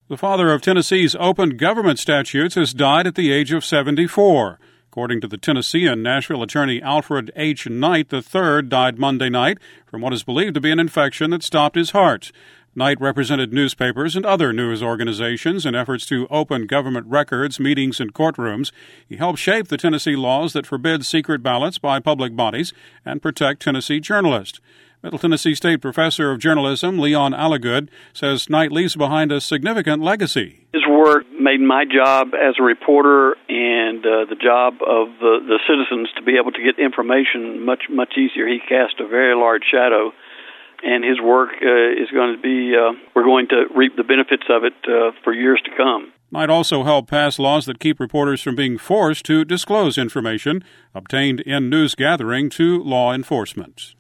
The father of Tennessee's open government statutes has died at the age of 74. According to the Tennessean, Nashville attorney Alfred H. Knight III died Monday night from what is believed to be an infection that stopped his heart. Knight represented newspapers and other news organizations in efforts to open government records, meetings, and courtrooms. He helped shape the Tennessee laws that forbid secret ballots by public bodies and protect Tennessee journalists. Middle Tennessee State Professor of Journalism Leon Alligood says Knight leaves behind a significant legacy. His work made my job as a reporter and the job of the citizens to be able to get information much easier. He cast a very large shadow, and his work is going to be, we're going to reap the benefits of it for years to come. Knight also helped pass laws that keep reporters from being forced to disclose information obtained in news gathering to law enforcement.